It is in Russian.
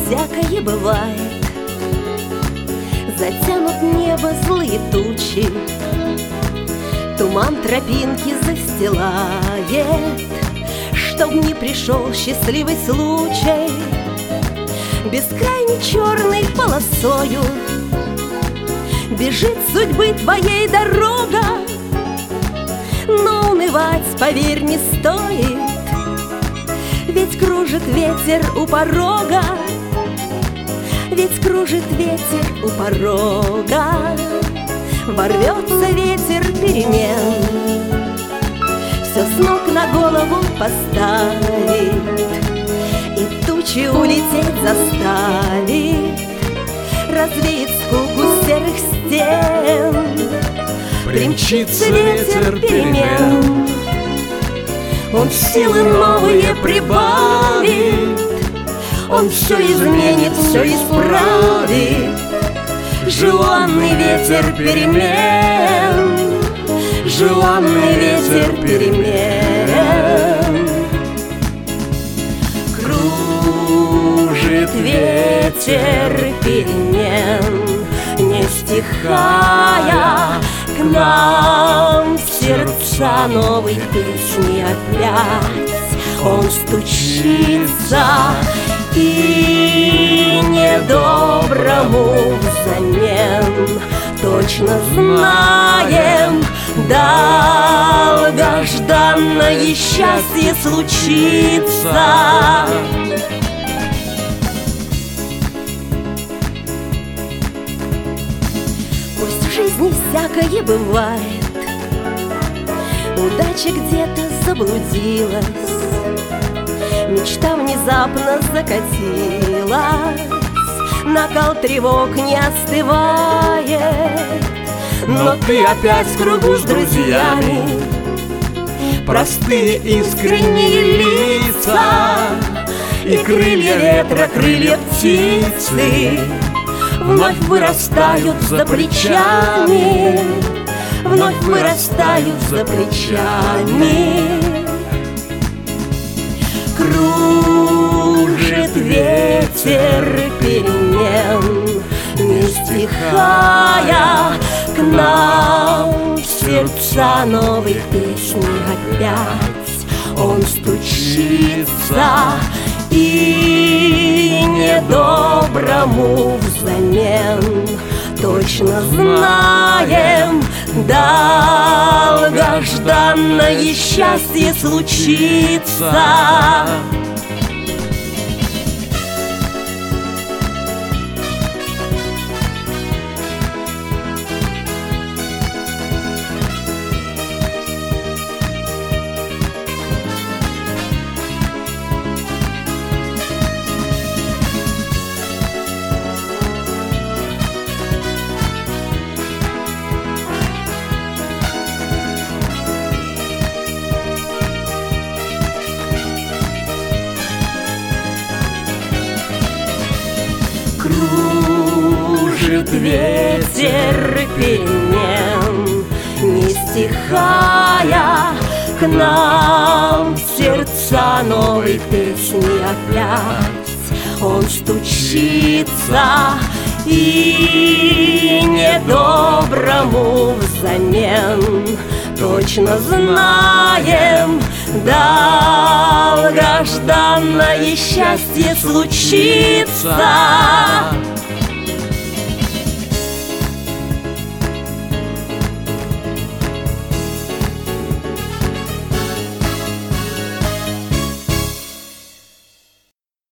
всякое бывает. Затянут небо злые тучи, туман тропинки застилает. Чтоб не пришел счастливый случай, бескрайней черной полосою бежит судьбы твоей дорога. Но унывать, поверь, не стоит, ведь кружит ветер у порога, ведь кружит ветер у порога. Ворвется ветер перемен, все с ног на голову поставит, и тучи улететь заставит, развеет скуку серых стен. Примчится ветер перемен, он силы новые прибавит, он все изменит, все исправит. Желанный ветер перемен, желанный ветер перемен. Кружит ветер перемен, не стихая, к нам в сердца новой песни опять он стучится. И недоброму взамен точно знаем, долгожданное счастье случится. Пусть в жизни всякое бывает, удача где-то заблудилась, мечта внезапно закатилась, накал тревог не остывает. Но ты опять в кругу с друзьями, простые искренние лица, и крылья ветра, крылья птицы вновь вырастают за плечами, вновь вырастают за плечами. Кружит ветер перемен, не стихая, к нам в сердца новой песни опять он стучится. И недоброму взамен точно знаем, долгожданное счастье случится. Кружит ветер перемен, не стихая, к нам в сердца новой песни опять он стучится. И недоброму взамен точно знаем, долгожданное счастье случится.